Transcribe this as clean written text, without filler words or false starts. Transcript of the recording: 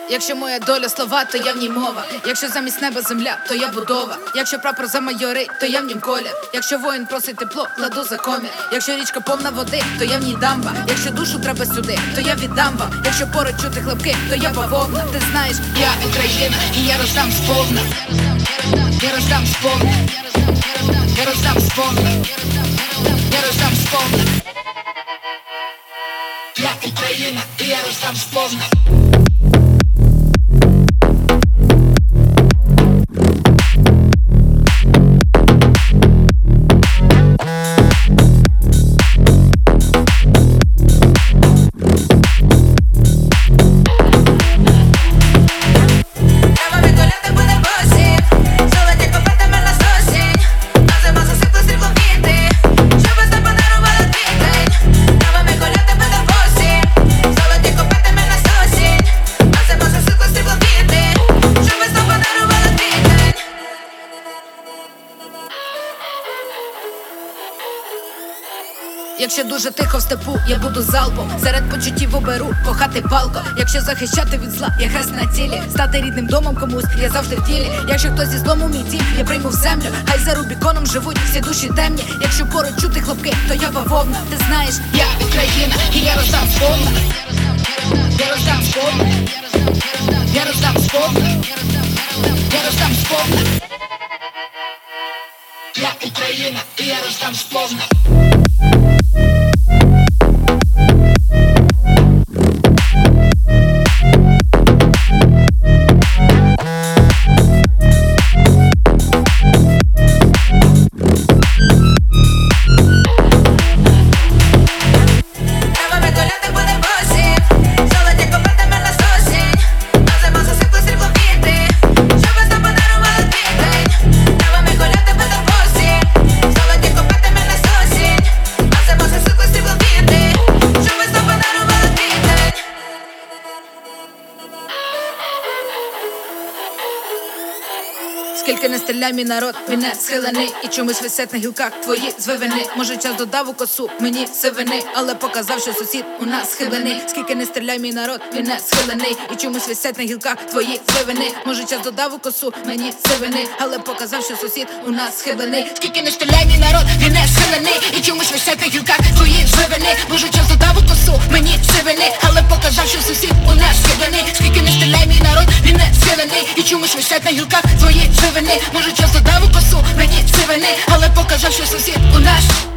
Якщо моя доля слова, то я в ній мова. Якщо замість неба земля, то я будова. Якщо прапор замайорить, то я в нім колір. Якщо воїн просить тепло, кладу за комір. Якщо річка повна води, то я в ній дамба. Якщо душу треба сюди, то я віддам вам. Якщо поруч чути хлопки, то я бавовна. Ти знаєш, я Україна, і я роздам сповна. Я роздам сповна. Я роздам сповна. Я роздам сповна. Я Україна, і я роздам сповна. Якщо дуже тихо в степу, я буду залпом. Серед почуттів оберу кохати палко. Якщо захищати від зла, я хрест на тілі. Стати рідним домом комусь, я завжди в тілі. Якщо хтось зі злому мій дім, я прийму в землю. Хай за Рубіконом живуть всі душі темні. Якщо поруч чути хлопки, то я бавовна. Ти знаєш, я Україна, і я роздам сповна. Я роздам сповна. Я роздам сповна. Я роздам сповна. Я Україна, і я роздам сповна. Скільки не стріляй, мій народ, він не схилений. І чомусь висять на гілках твої звивини. Може час додав у косу мені сивини, але показав, що сусід у нас схиблений. Скільки не стріляй, мій народ, він не схилений. І чомусь висять на гілках твої звивини. Може час додав у косу мені сивини, але показав, що сусід у нас схиблений. Скільки не стріляй, мій народ, він не схилений. І чомусь висять на гілках твої звивини. Може час додав у косу мені сивини, але показав, що сусід у нас схиблений. Скільки не стріляй, мій народ, він не схилений. І чомусь висять на гілках твої звивини. Може час додав у косу мені сивини, але показав, що сусід у нас